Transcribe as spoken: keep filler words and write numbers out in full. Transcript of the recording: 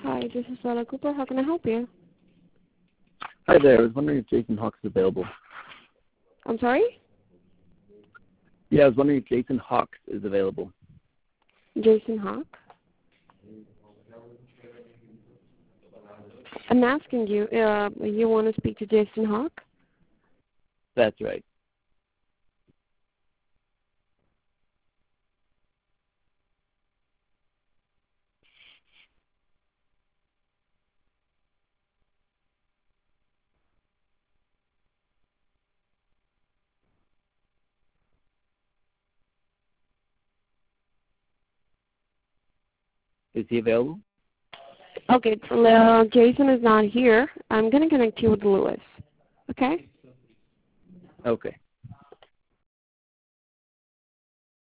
Hi, this is Lola Cooper. How can I help you? Hi there. I was wondering if Jason Hawks is available. I'm sorry? Yeah, I was wondering if Jason Hawks is available. Jason Hawk? I'm asking you, uh, you want to speak to Jason Hawk? That's right. Is he available? Okay, uh, Jason is not here. I'm going to connect you with Lewis. Okay? Okay.